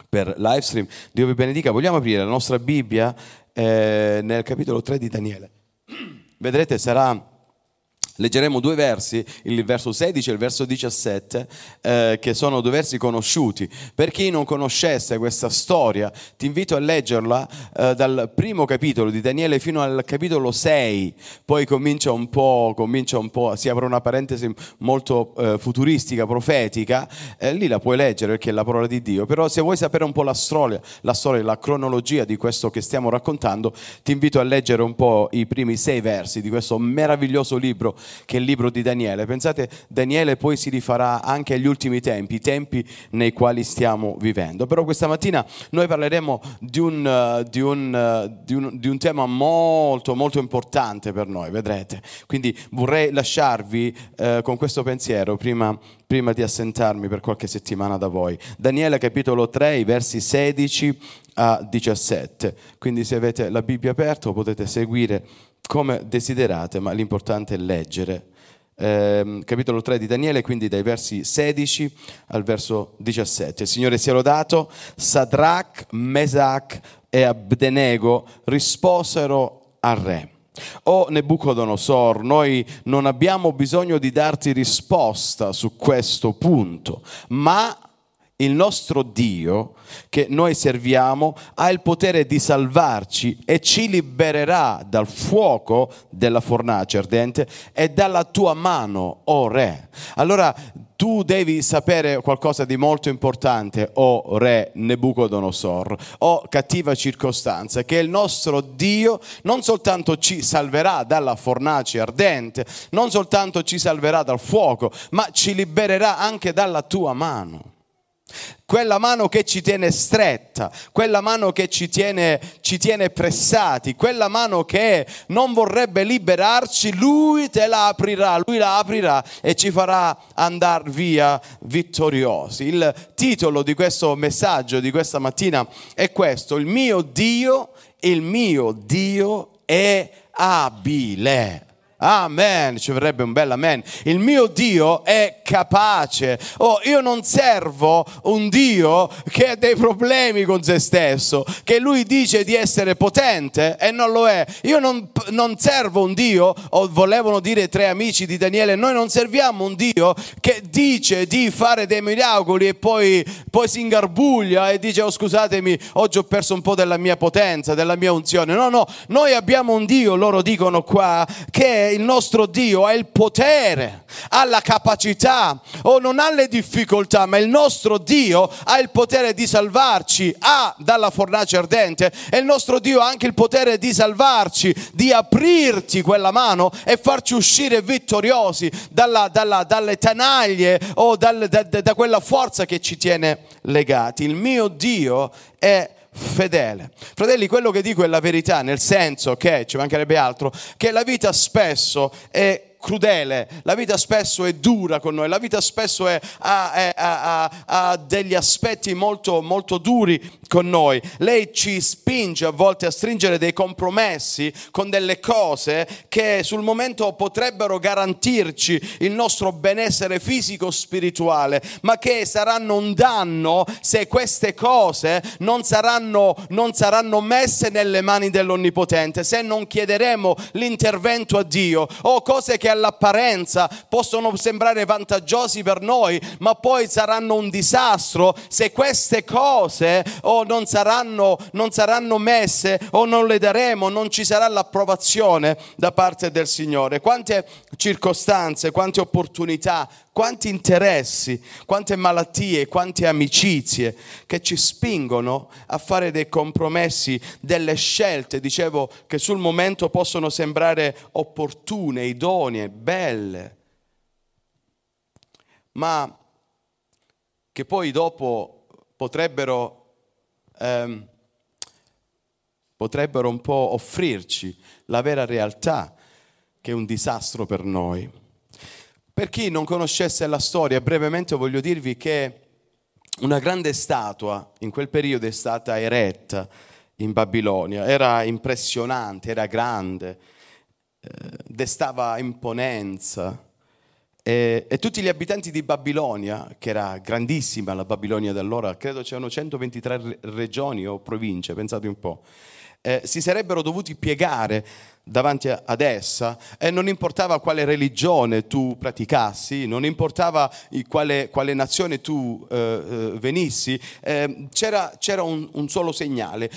per live stream. Dio vi benedica. Vogliamo aprire la nostra Bibbia nel capitolo 3 di Daniele. Vedrete, leggeremo due versi, il verso 16 e il verso 17, che sono due versi conosciuti. Per chi non conoscesse questa storia, ti invito a leggerla dal primo capitolo di Daniele fino al capitolo 6. Poi comincia un po', si apre una parentesi molto futuristica, profetica. Lì la puoi leggere perché è la parola di Dio. Però se vuoi sapere un po' la storia, la cronologia di questo che stiamo raccontando, ti invito a leggere un po' i primi 6 versi di questo meraviglioso libro che è il libro di Daniele. Pensate, Daniele poi si rifarà anche agli ultimi tempi, i tempi nei quali stiamo vivendo. Però questa mattina noi parleremo di un tema molto molto importante per noi, vedrete. Quindi vorrei lasciarvi con questo pensiero prima di assentarmi per qualche settimana da voi. Daniele capitolo 3, i versi 16 a 17. Quindi se avete la Bibbia aperta potete seguire come desiderate, ma l'importante è leggere. Capitolo 3 di Daniele, quindi dai versi 16 al verso 17. Il Signore sia lodato. Sadrach, Mesach e Abdenego risposero al re: O Nebuchadnezzar, noi non abbiamo bisogno di darti risposta su questo punto, ma il nostro Dio che noi serviamo ha il potere di salvarci e ci libererà dal fuoco della fornace ardente e dalla tua mano, o re. Allora tu devi sapere qualcosa di molto importante, o re Nebuchadnezzar, o cattiva circostanza, che il nostro Dio non soltanto ci salverà dalla fornace ardente, non soltanto ci salverà dal fuoco, ma ci libererà anche dalla tua mano. Quella mano che ci tiene stretta, quella mano che ci tiene pressati, quella mano che non vorrebbe liberarci, lui la aprirà e ci farà andare via vittoriosi. Il titolo di questo messaggio di questa mattina è questo: il mio Dio è abile. Amen, ci vorrebbe un bel amen. Il mio Dio è capace. Io non servo un Dio che ha dei problemi con se stesso, che lui dice di essere potente e non lo è. Io non servo un Dio, o volevano dire 3 amici di Daniele, noi non serviamo un Dio che dice di fare dei miracoli e poi si ingarbuglia e dice: scusatemi, oggi ho perso un po' della mia potenza, della mia unzione. No, noi abbiamo un Dio, loro dicono qua, che il nostro Dio ha il potere, ha la capacità, non ha le difficoltà, ma il nostro Dio ha il potere di salvarci dalla fornace ardente, e il nostro Dio ha anche il potere di salvarci, di aprirti quella mano e farci uscire vittoriosi dalle tanaglie o da quella forza che ci tiene legati. Il mio Dio è fedele. Fratelli, quello che dico è la verità, nel senso che, ci mancherebbe altro, che la vita spesso è crudele, la vita spesso è dura con noi, la vita spesso ha degli aspetti molto, molto duri con noi. Lei ci spinge a volte a stringere dei compromessi con delle cose che sul momento potrebbero garantirci il nostro benessere fisico spirituale, ma che saranno un danno se queste cose non saranno messe nelle mani dell'Onnipotente, se non chiederemo l'intervento a Dio, o cose che all'apparenza possono sembrare vantaggiosi per noi, ma poi saranno un disastro se queste cose non saranno messe, o non le daremo, non ci sarà l'approvazione da parte del Signore. Quante circostanze, quante opportunità, quanti interessi, quante malattie, quante amicizie che ci spingono a fare dei compromessi, delle scelte, dicevo, che sul momento possono sembrare opportune, idonee, belle, ma che poi dopo potrebbero un po' offrirci la vera realtà, che è un disastro per noi. Per chi non conoscesse la storia, brevemente voglio dirvi che una grande statua in quel periodo è stata eretta in Babilonia. Era impressionante, era grande, destava imponenza, E tutti gli abitanti di Babilonia, che era grandissima la Babilonia di allora, credo c'erano 123 regioni o province, pensate un po', si sarebbero dovuti piegare davanti ad essa, e non importava quale religione tu praticassi, non importava quale nazione tu venissi, c'era un solo segnale.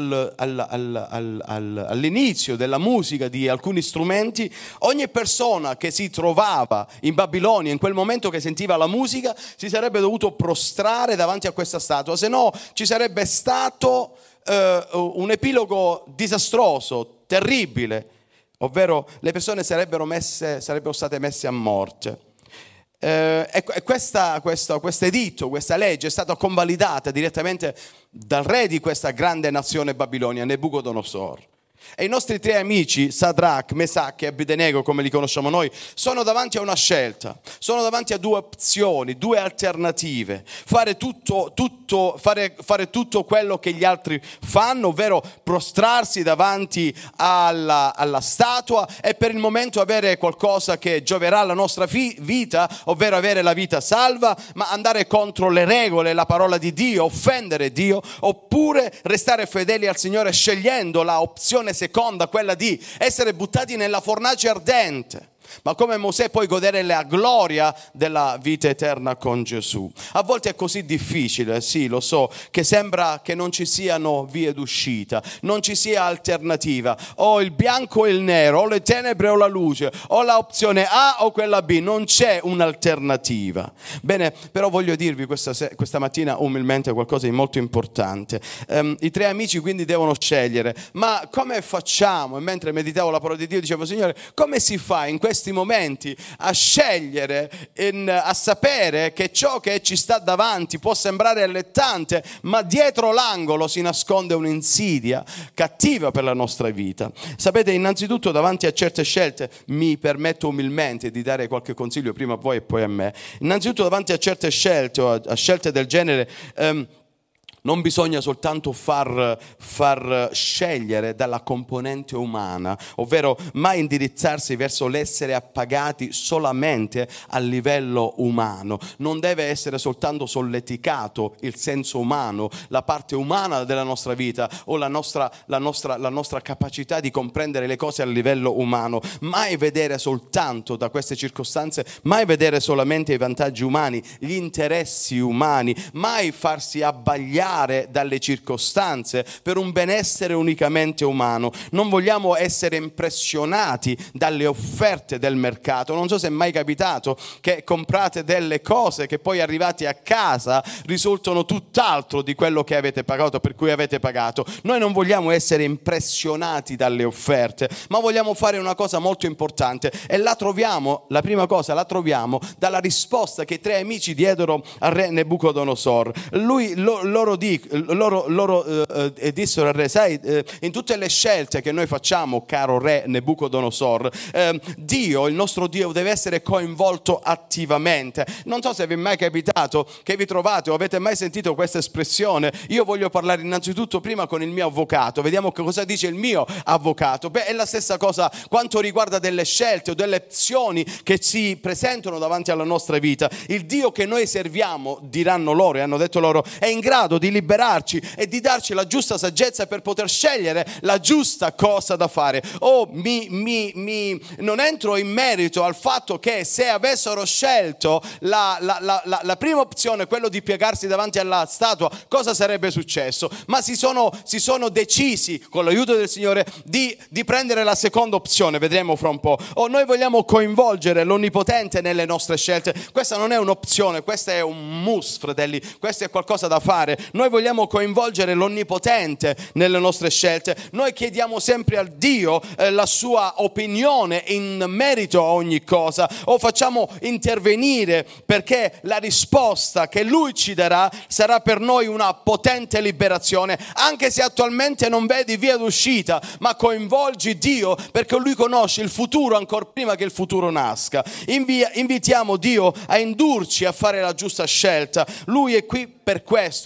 All'inizio della musica di alcuni strumenti, ogni persona che si trovava in Babilonia in quel momento, che sentiva la musica, si sarebbe dovuto prostrare davanti a questa statua, se no ci sarebbe stato un epilogo disastroso, terribile, ovvero le persone sarebbero state messe a morte. E questo editto, questa legge è stata convalidata direttamente dal re di questa grande nazione Babilonia, Nebuchadnezzar. E i nostri tre amici, Sadrach, Mesach e Abednego, come li conosciamo noi, sono davanti a una scelta, sono davanti a due opzioni, due alternative: fare tutto quello che gli altri fanno, ovvero prostrarsi davanti alla statua e per il momento avere qualcosa che gioverà alla nostra vita, ovvero avere la vita salva, ma andare contro le regole, la parola di Dio, offendere Dio, oppure restare fedeli al Signore scegliendo la opzione seconda, quella di essere buttati nella fornace ardente, ma come Mosè poi godere la gloria della vita eterna con Gesù. A volte è così difficile, sì, lo so, che sembra che non ci siano vie d'uscita, non ci sia alternativa, o il bianco e il nero, o le tenebre o la luce, o la opzione A o quella B, non c'è un'alternativa. Bene, però voglio dirvi questa mattina umilmente qualcosa di molto importante. I tre amici quindi devono scegliere, ma come facciamo? E mentre meditavo la parola di Dio dicevo: Signore, come si fa in questi momenti a scegliere, a sapere che ciò che ci sta davanti può sembrare allettante, ma dietro l'angolo si nasconde un'insidia cattiva per la nostra vita? Sapete, innanzitutto davanti a certe scelte, mi permetto umilmente di dare qualche consiglio prima a voi e poi a me. Innanzitutto davanti a certe scelte o a scelte del genere, non bisogna soltanto far scegliere dalla componente umana, ovvero mai indirizzarsi verso l'essere appagati solamente a livello umano. Non deve essere soltanto solleticato il senso umano, la parte umana della nostra vita o la nostra capacità di comprendere le cose a livello umano. Mai vedere soltanto da queste circostanze, mai vedere solamente i vantaggi umani, gli interessi umani, mai farsi abbagliare dalle circostanze per un benessere unicamente umano. Non vogliamo essere impressionati dalle offerte del mercato. Non so se è mai capitato che comprate delle cose che poi arrivati a casa risultano tutt'altro di quello che avete pagato, per cui avete pagato. Noi non vogliamo essere impressionati dalle offerte, ma vogliamo fare una cosa molto importante, e la prima cosa la troviamo dalla risposta che i tre amici diedero al re Nebuchadnezzar. Loro dissero al re: sai, in tutte le scelte che noi facciamo, caro re Nebuchadnezzar, Dio, il nostro Dio, deve essere coinvolto attivamente. Non so se vi è mai capitato che vi trovate o avete mai sentito questa espressione: io voglio parlare innanzitutto prima con il mio avvocato, vediamo che cosa dice il mio avvocato. Beh, è la stessa cosa quanto riguarda delle scelte o delle opzioni che si presentano davanti alla nostra vita. Il Dio che noi serviamo, diranno loro e hanno detto loro, è in grado di liberarci e di darci la giusta saggezza per poter scegliere la giusta cosa da fare. Non entro in merito al fatto che se avessero scelto la prima opzione, quello di piegarsi davanti alla statua, cosa sarebbe successo, ma si sono decisi con l'aiuto del Signore di prendere la seconda opzione. Vedremo fra un po'. Noi vogliamo coinvolgere l'Onnipotente nelle nostre scelte. Questa non è un'opzione, questa è un must, fratelli, questo è qualcosa da fare. Noi vogliamo coinvolgere l'Onnipotente nelle nostre scelte. Noi chiediamo sempre al Dio la sua opinione in merito a ogni cosa, o facciamo intervenire perché la risposta che Lui ci darà sarà per noi una potente liberazione. Anche se attualmente non vedi via d'uscita, ma coinvolgi Dio, perché Lui conosce il futuro ancora prima che il futuro nasca. Invitiamo Dio a indurci a fare la giusta scelta. Lui è qui per questo, Lui è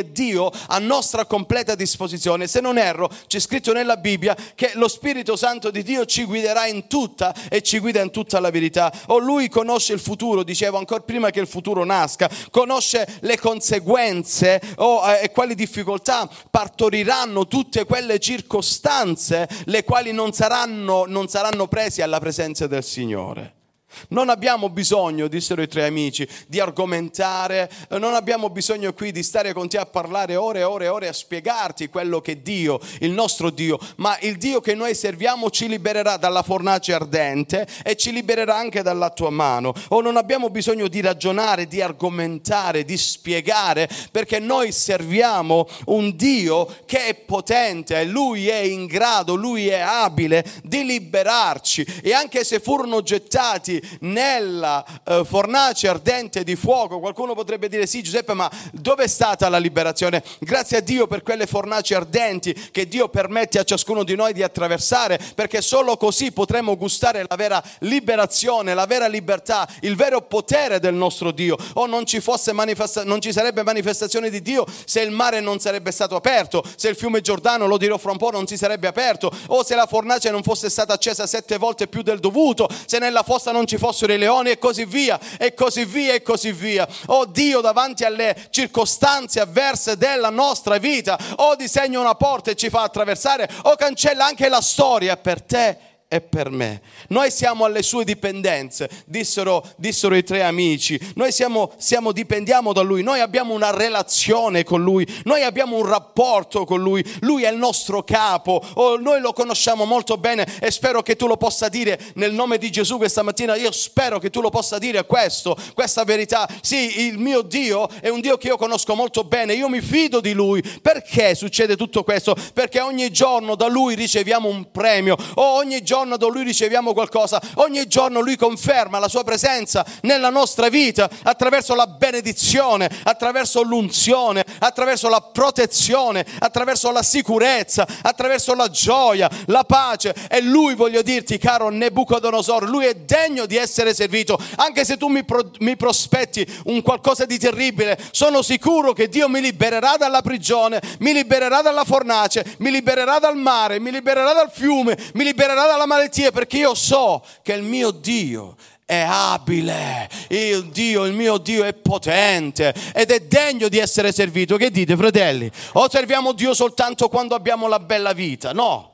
è Dio a nostra completa disposizione. Se non erro, c'è scritto nella Bibbia che lo Spirito Santo di Dio ci guiderà in tutta e ci guida in tutta la verità. Lui conosce il futuro, dicevo, ancora prima che il futuro nasca, conosce le conseguenze e quali difficoltà partoriranno tutte quelle circostanze le quali non saranno presi alla presenza del Signore. Non abbiamo bisogno, dissero i 3 amici, di argomentare, non abbiamo bisogno qui di stare con te a parlare ore e ore e ore a spiegarti quello che Dio, il nostro Dio, ma il Dio che noi serviamo ci libererà dalla fornace ardente e ci libererà anche dalla tua mano. Non abbiamo bisogno di ragionare, di argomentare, di spiegare, perché noi serviamo un Dio che è potente, Lui è in grado, Lui è abile di liberarci. E anche se furono gettati nella fornace ardente di fuoco, qualcuno potrebbe dire: sì Giuseppe, ma dove è stata la liberazione? Grazie a Dio per quelle fornaci ardenti che Dio permette a ciascuno di noi di attraversare, perché solo così potremo gustare la vera liberazione, la vera libertà, il vero potere del nostro Dio. Non ci sarebbe manifestazione di Dio se il mare non sarebbe stato aperto, se il fiume Giordano, lo dirò fra un po', non si sarebbe aperto, o se la fornace non fosse stata accesa 7 volte più del dovuto, se nella fossa non ci fossero i leoni, e così via, e così via, e così via. Dio, davanti alle circostanze avverse della nostra vita, disegna una porta e ci fa attraversare, cancella anche la storia per te e per me. Noi siamo alle sue dipendenze, dissero i 3 amici. Noi dipendiamo da Lui, noi abbiamo una relazione con Lui, noi abbiamo un rapporto con Lui, Lui è il nostro capo. Noi lo conosciamo molto bene e spero che tu lo possa dire nel nome di Gesù questa mattina. Io spero che tu lo possa dire questa verità. Sì, il mio Dio è un Dio che io conosco molto bene, io mi fido di Lui. Perché succede tutto questo? Perché ogni giorno da Lui riceviamo un premio, ogni giorno da Lui riceviamo qualcosa, ogni giorno Lui conferma la sua presenza nella nostra vita attraverso la benedizione, attraverso l'unzione, attraverso la protezione, attraverso la sicurezza, attraverso la gioia, la pace. E Lui, voglio dirti, caro Nebuchadnezzar, Lui è degno di essere servito. Anche se tu mi prospetti un qualcosa di terribile, sono sicuro che Dio mi libererà dalla prigione, mi libererà dalla fornace, mi libererà dal mare, mi libererà dal fiume, mi libererà dalla malattia, perché io so che il mio Dio è abile, il mio Dio è potente ed è degno di essere servito. Che dite, fratelli? O serviamo Dio soltanto quando abbiamo la bella vita? No.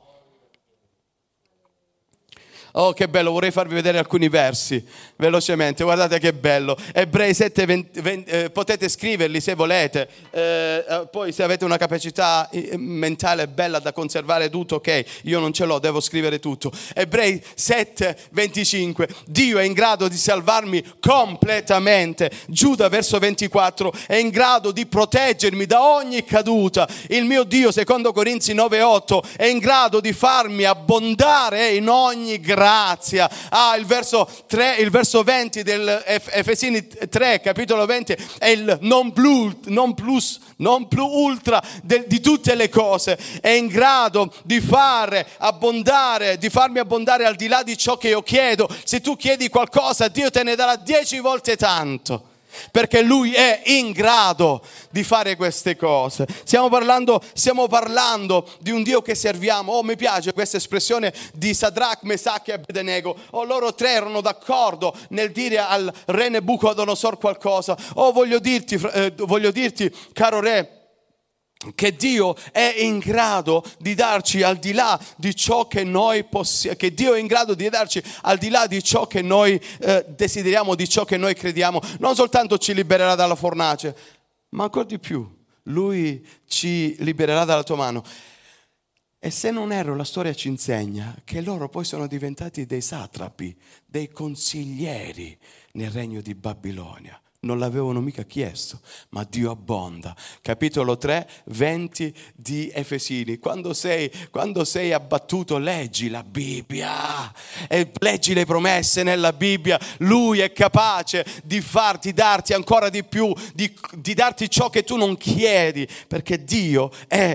Oh, che bello, vorrei farvi vedere alcuni versi velocemente, guardate che bello. Ebrei 7, potete scriverli se volete, poi se avete una capacità mentale bella da conservare tutto, ok, io non ce l'ho, devo scrivere tutto. Ebrei 7:25, Dio è in grado di salvarmi completamente. Giuda verso 24, è in grado di proteggermi da ogni caduta. Il mio Dio, secondo Corinzi 9:8, è in grado di farmi abbondare in ogni grazia. Il verso 20 del Efesini 3, capitolo 20, è il non plus ultra di tutte le cose. È in grado di farmi abbondare al di là di ciò che io chiedo. Se tu chiedi qualcosa, Dio te ne darà 10 volte tanto, perché Lui è in grado di fare queste cose. Stiamo parlando di un Dio che serviamo. Mi piace questa espressione di Sadrach, Mesach e Abednego. Loro 3 erano d'accordo nel dire al re Nebuchadnezzar qualcosa. Voglio dirti, caro re, che Dio è in grado di darci al di là di ciò che noi possiamo, che Dio è in grado di darci al di là di ciò che noi desideriamo, di ciò che noi crediamo. Non soltanto ci libererà dalla fornace, ma ancora di più, Lui ci libererà dalla tua mano. E se non erro, la storia ci insegna che loro poi sono diventati dei satrapi, dei consiglieri nel regno di Babilonia. Non l'avevano mica chiesto, ma Dio abbonda. Capitolo 3, 20 di Efesini. Quando sei abbattuto, leggi la Bibbia e leggi le promesse nella Bibbia. Lui è capace di darti ancora di più, di darti ciò che tu non chiedi, perché Dio è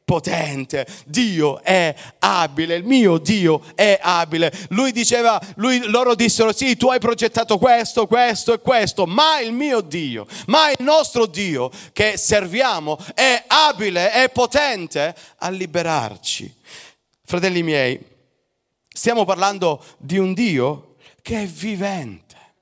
potente, Dio è abile, il mio Dio è abile. Loro dissero: sì, tu hai progettato questo, questo e questo, ma il mio Dio, ma il nostro Dio che serviamo è abile, è potente a liberarci. Fratelli miei, stiamo parlando di un Dio che è vivente.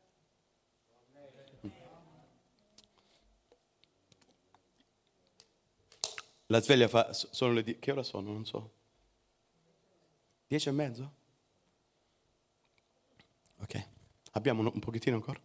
La sveglia fa, sono le che ora sono? Non so. 10:30? Ok, abbiamo un pochettino ancora.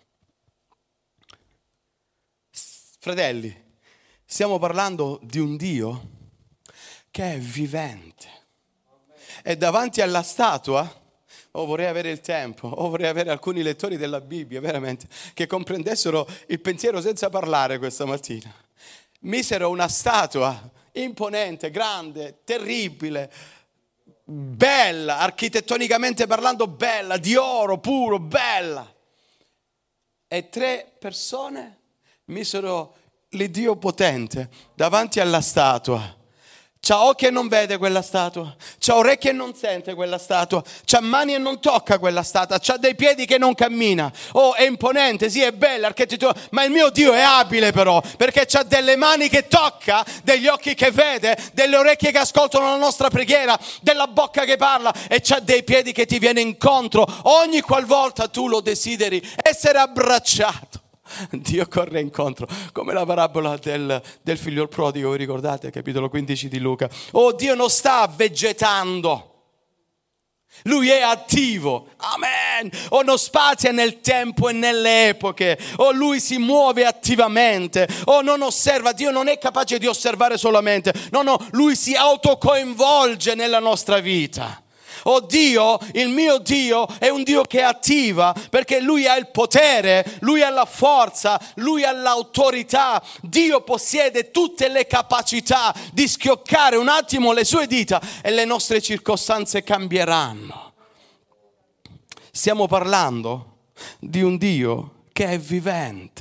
Fratelli, stiamo parlando di un Dio che è vivente. E davanti alla statua, vorrei avere il tempo, vorrei avere alcuni lettori della Bibbia, veramente, che comprendessero il pensiero senza parlare questa mattina. Misero una statua imponente, grande, terribile, bella, architettonicamente parlando bella, di oro puro, bella. E 3 persone misero l'Iddio potente davanti alla statua. C'ha occhi e non vede quella statua, c'ha orecchie e non sente quella statua, c'ha mani e non tocca quella statua, c'ha dei piedi che non cammina. Oh, è imponente, sì, è bella architettura, ma il mio Dio è abile però, perché c'ha delle mani che tocca, degli occhi che vede, delle orecchie che ascoltano la nostra preghiera, della bocca che parla, e c'ha dei piedi che ti viene incontro ogni qualvolta tu lo desideri essere abbracciato. Dio corre incontro, come la parabola del figlio prodigo, vi ricordate? Capitolo 15 di Luca. Oh, Dio non sta vegetando, Lui è attivo, amen. Oh, non spazia nel tempo e nelle epoche. Oh, Lui si muove attivamente. Oh, non osserva, Dio non è capace di osservare solamente. No, Lui si autocoinvolge nella nostra vita. Oh Dio, il mio Dio è un Dio che attiva, perché Lui ha il potere, Lui ha la forza, Lui ha l'autorità. Dio possiede tutte le capacità di schioccare un attimo le sue dita e le nostre circostanze cambieranno. Stiamo parlando di un Dio che è vivente.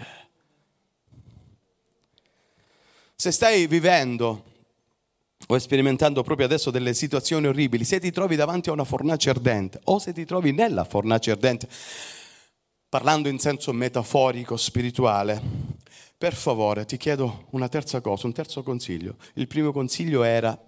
Se stai vivendo o sperimentando proprio adesso delle situazioni orribili, se ti trovi davanti a una fornace ardente o se ti trovi nella fornace ardente, parlando in senso metaforico, spirituale, per favore ti chiedo una terza cosa, un terzo consiglio. Il primo consiglio era: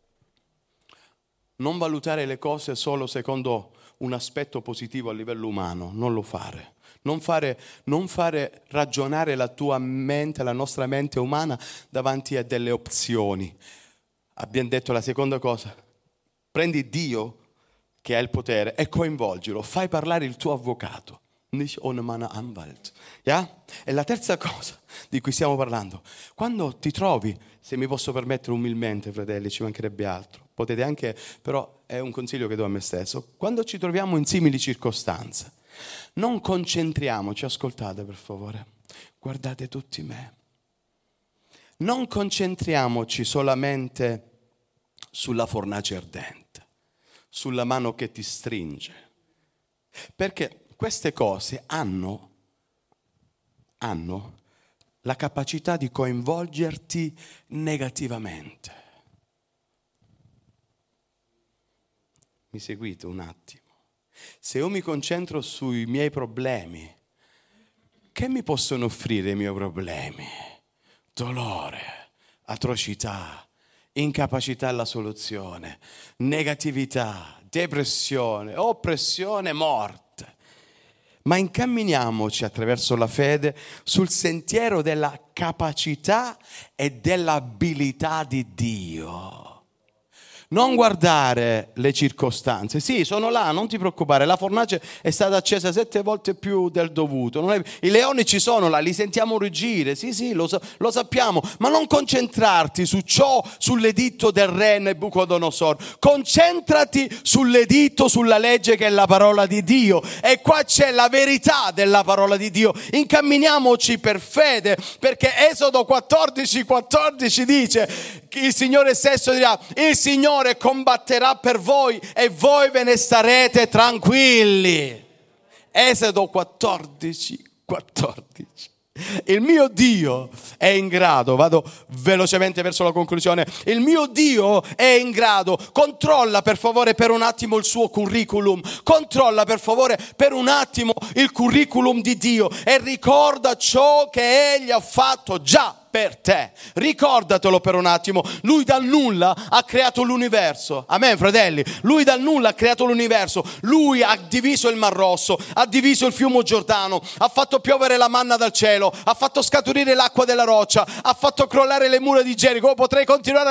non valutare le cose solo secondo un aspetto positivo a livello umano, non lo fare. Non fare ragionare la tua mente, la nostra mente umana davanti a delle opzioni. Abbiamo detto la seconda cosa: prendi Dio che ha il potere e coinvolgilo, fai parlare il tuo avvocato, nicht ohne meinen Anwalt. Yeah? E la terza cosa di cui stiamo parlando: quando ti trovi, se mi posso permettere umilmente, fratelli, ci mancherebbe altro, potete anche, però è un consiglio che do a me stesso, quando ci troviamo in simili circostanze, non concentriamoci, ascoltate per favore, guardate tutti me. Non concentriamoci solamente sulla fornace ardente, sulla mano che ti stringe, perché queste cose hanno la capacità di coinvolgerti negativamente. Mi seguite un attimo? Se io mi concentro sui miei problemi, che mi possono offrire i miei problemi? Dolore, atrocità, incapacità alla soluzione, negatività, depressione, oppressione, morte. Ma incamminiamoci attraverso la fede sul sentiero della capacità e dell'abilità di Dio. Non guardare le circostanze. Sì, sono là, non ti preoccupare. La fornace è stata accesa 7 volte più del dovuto. I leoni ci sono là, li sentiamo ruggire. Sì, lo sappiamo. Ma non concentrarti su ciò, sull'editto del re Nabucodonosor. Concentrati sull'editto, sulla legge che è la parola di Dio. E qua c'è la verità della parola di Dio. Incamminiamoci per fede, perché Esodo 14 dice: il Signore stesso dirà: il Signore combatterà per voi e voi ve ne starete tranquilli. Esodo 14. Il mio Dio è in grado, vado velocemente verso la conclusione, il mio Dio è in grado, controlla per favore per un attimo il suo curriculum, controlla per favore per un attimo il curriculum di Dio e ricorda ciò che Egli ha fatto già per te. Ricordatelo per un attimo. Lui dal nulla ha creato l'universo. Amen, fratelli. Lui dal nulla ha creato l'universo. Lui ha diviso il Mar Rosso, ha diviso il fiume Giordano, ha fatto piovere la manna dal cielo, ha fatto scaturire l'acqua della roccia, ha fatto crollare le mura di Gerico. Potrei continuare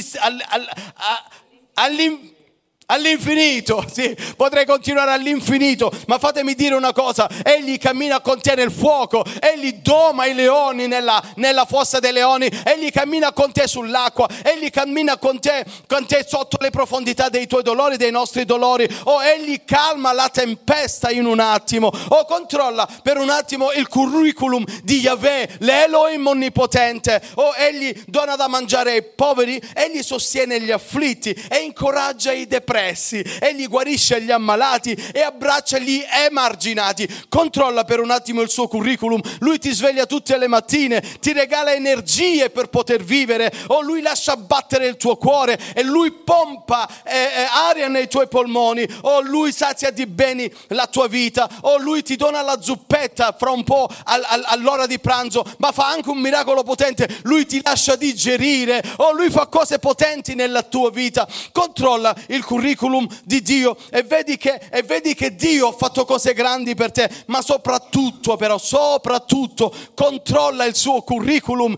all'infinito, sì, potrei continuare all'infinito, ma fatemi dire una cosa: Egli cammina con te nel fuoco, Egli doma i leoni nella fossa dei leoni, Egli cammina con te sull'acqua, Egli cammina con te sotto le profondità dei tuoi dolori, dei nostri dolori. Egli calma la tempesta in un attimo. Controlla per un attimo il curriculum di Yahweh, l'Elohim onnipotente. Egli dona da mangiare ai poveri, Egli sostiene gli afflitti e incoraggia i depressi. Egli guarisce gli ammalati e abbraccia gli emarginati. Controlla per un attimo il suo curriculum. Lui ti sveglia tutte le mattine, ti regala energie per poter vivere. Lui lascia battere il tuo cuore e lui pompa aria nei tuoi polmoni. Lui sazia di beni la tua vita. Lui ti dona la zuppetta fra un po' all'ora di pranzo, ma fa anche un miracolo potente: lui ti lascia digerire. Lui fa cose potenti nella tua vita. Controlla il curriculum di Dio e vedi che Dio ha fatto cose grandi per te, ma soprattutto controlla il suo curriculum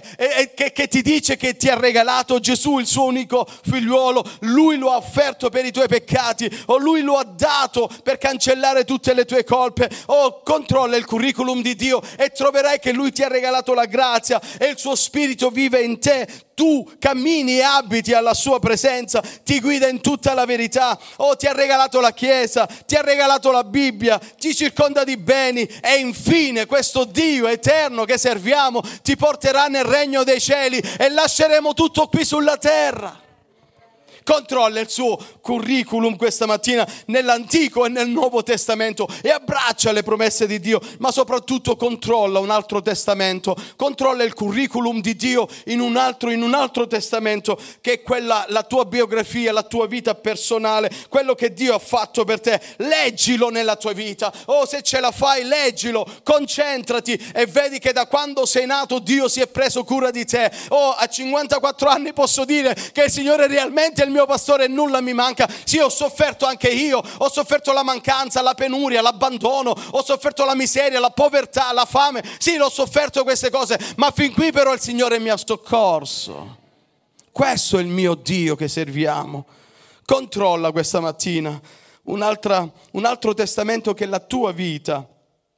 che ti dice che ti ha regalato Gesù, il suo unico figliuolo. Lui lo ha offerto per i tuoi peccati, lui lo ha dato per cancellare tutte le tue colpe. Controlla il curriculum di Dio e troverai che lui ti ha regalato la grazia e il suo spirito vive in te. Tu cammini e abiti alla sua presenza, ti guida in tutta la verità. Ti ha regalato la Chiesa, ti ha regalato la Bibbia, ti circonda di beni e infine questo Dio eterno che serviamo ti porterà nel regno dei cieli e lasceremo tutto qui sulla terra. Controlla il suo curriculum questa mattina nell'Antico e nel Nuovo Testamento e abbraccia le promesse di Dio, ma soprattutto controlla un altro testamento, controlla il curriculum di Dio in un altro testamento, che è quella, la tua biografia, la tua vita personale, quello che Dio ha fatto per te. Leggilo nella tua vita. Se ce la fai, leggilo, concentrati e vedi che da quando sei nato Dio si è preso cura di te. A 54 anni posso dire che il Signore realmente è il mio pastore e nulla mi manca. Sì, ho sofferto anche io, ho sofferto la mancanza, la penuria, l'abbandono, ho sofferto la miseria, la povertà, la fame. Sì, l'ho sofferto queste cose, ma fin qui però il Signore mi ha soccorso. Questo è il mio Dio che serviamo. Controlla questa mattina un altro testamento che è la tua vita.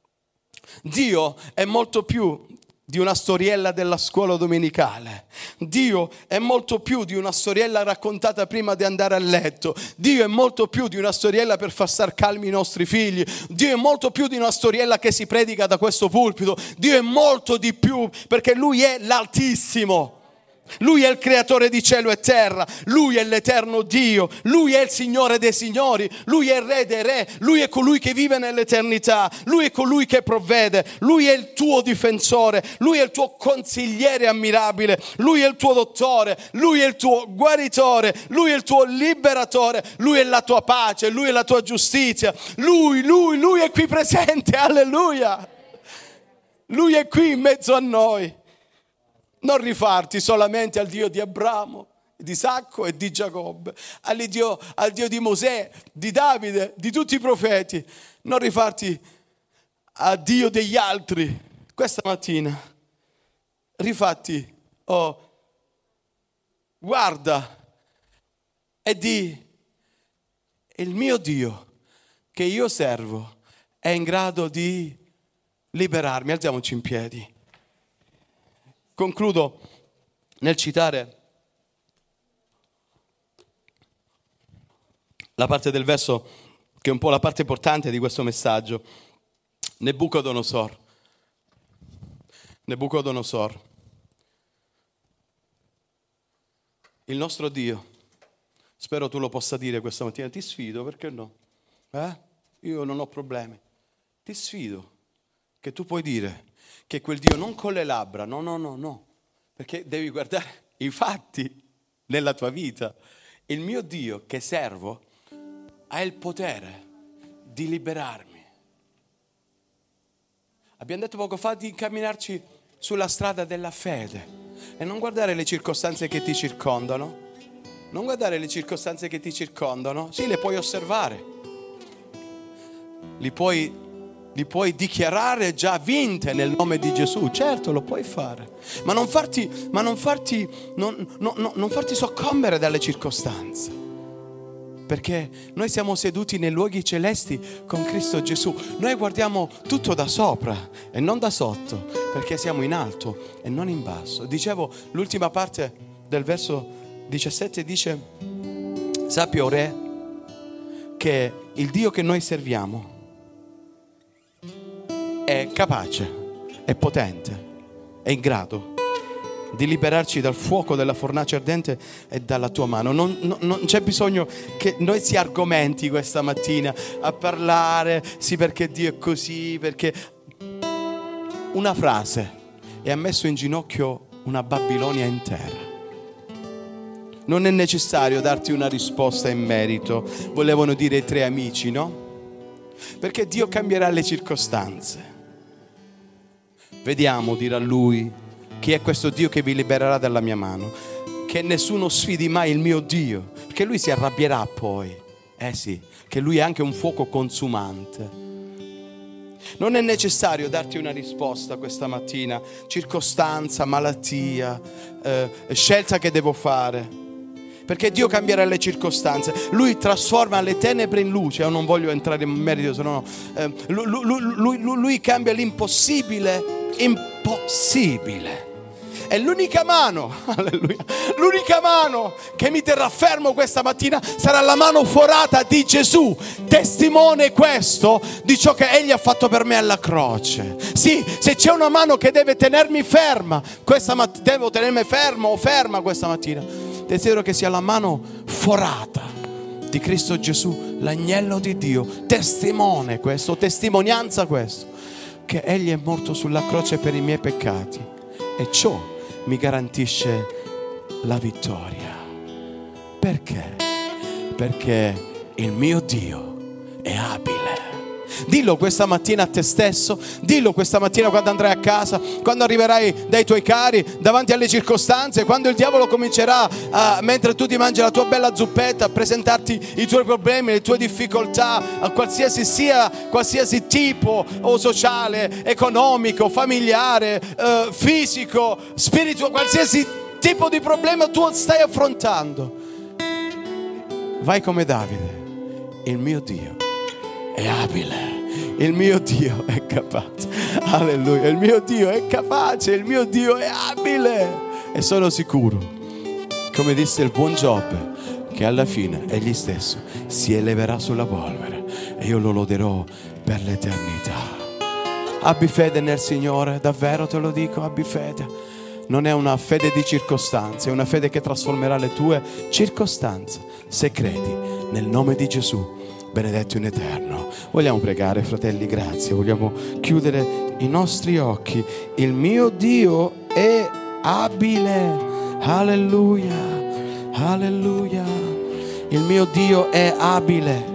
Dio è molto più di una storiella della scuola domenicale. Dio è molto più di una storiella raccontata prima di andare a letto. Dio è molto più di una storiella per far star calmi i nostri figli. Dio è molto più di una storiella che si predica da questo pulpito. Dio è molto di più, perché Lui è l'Altissimo. Lui è il creatore di cielo e terra, Lui è l'eterno Dio, Lui è il Signore dei signori, Lui è il Re dei re, Lui è colui che vive nell'eternità, Lui è colui che provvede, Lui è il tuo difensore, Lui è il tuo consigliere ammirabile, Lui è il tuo dottore, Lui è il tuo guaritore, Lui è il tuo liberatore, Lui è la tua pace, Lui è la tua giustizia, Lui è qui presente, alleluia, Lui è qui in mezzo a noi. Non rifarti solamente al Dio di Abramo, di Isacco e di Giacobbe, al Dio di Mosè, di Davide, di tutti i profeti. Non rifarti al Dio degli altri. Questa mattina rifatti, guarda e di: il mio Dio che io servo è in grado di liberarmi. Alziamoci in piedi. Concludo nel citare la parte del verso che è un po' la parte importante di questo messaggio. Nabucodonosor. Il nostro Dio, spero tu lo possa dire questa mattina, ti sfido, perché no? Io non ho problemi. Ti sfido che tu puoi dire: che quel Dio non con le labbra, no, perché devi guardare i fatti nella tua vita. Il mio Dio che servo ha il potere di liberarmi. Abbiamo detto poco fa di incamminarci sulla strada della fede e non guardare le circostanze che ti circondano. Non guardare le circostanze che ti circondano. Sì, le puoi osservare, li puoi dichiarare già vinte nel nome di Gesù. Certo, lo puoi fare, ma non farti soccombere dalle circostanze, perché noi siamo seduti nei luoghi celesti con Cristo Gesù. Noi guardiamo tutto da sopra e non da sotto, perché siamo in alto e non in basso. Dicevo, l'ultima parte del verso 17 dice: sappi, o re, che il Dio che noi serviamo è capace, è potente, è in grado di liberarci dal fuoco della fornace ardente e dalla tua mano. Non c'è bisogno che noi si argomenti questa mattina a parlare, sì perché Dio è così, perché una frase e ha messo in ginocchio una Babilonia intera. Non è necessario darti una risposta in merito, volevano dire i tre amici, no? Perché Dio cambierà le circostanze. Vediamo, dirà lui, chi è questo Dio che vi libererà dalla mia mano. Che nessuno sfidi mai il mio Dio, perché lui si arrabbierà poi. Sì, che lui è anche un fuoco consumante. Non è necessario darti una risposta questa mattina, circostanza, malattia, scelta che devo fare, perché Dio cambierà le circostanze. Lui trasforma le tenebre in luce. Io non voglio entrare in merito, se no lui cambia l'impossibile impossibile. E l'unica mano, alleluia, l'unica mano che mi terrà fermo questa mattina sarà la mano forata di Gesù, testimone questo di ciò che Egli ha fatto per me alla croce. Sì, se c'è una mano che deve tenermi ferma devo tenermi fermo o ferma questa mattina, desidero che sia la mano forata di Cristo Gesù, l'agnello di Dio, testimone questo, testimonianza questo, che Egli è morto sulla croce per i miei peccati, e ciò mi garantisce la vittoria. Perché? Perché il mio Dio è abile. Dillo questa mattina a te stesso, dillo questa mattina quando andrai a casa, quando arriverai dai tuoi cari, davanti alle circostanze, quando il diavolo comincerà mentre tu ti mangi la tua bella zuppetta a presentarti i tuoi problemi, le tue difficoltà, a qualsiasi tipo, o sociale, economico, familiare, fisico, spirituale, qualsiasi tipo di problema tu stai affrontando. Vai come Davide: il mio Dio è abile, il mio Dio è capace, alleluia, il mio Dio è capace, il mio Dio è abile. E sono sicuro, come disse il buon Giobbe, che alla fine egli stesso si eleverà sulla polvere e io lo loderò per l'eternità. Abbi fede nel Signore, davvero te lo dico, abbi fede. Non è una fede di circostanze, è una fede che trasformerà le tue circostanze, se credi nel nome di Gesù, benedetto in eterno. Vogliamo pregare, fratelli, grazie. Vogliamo chiudere i nostri occhi. Il mio Dio è abile. Alleluia, alleluia. Il mio Dio è abile.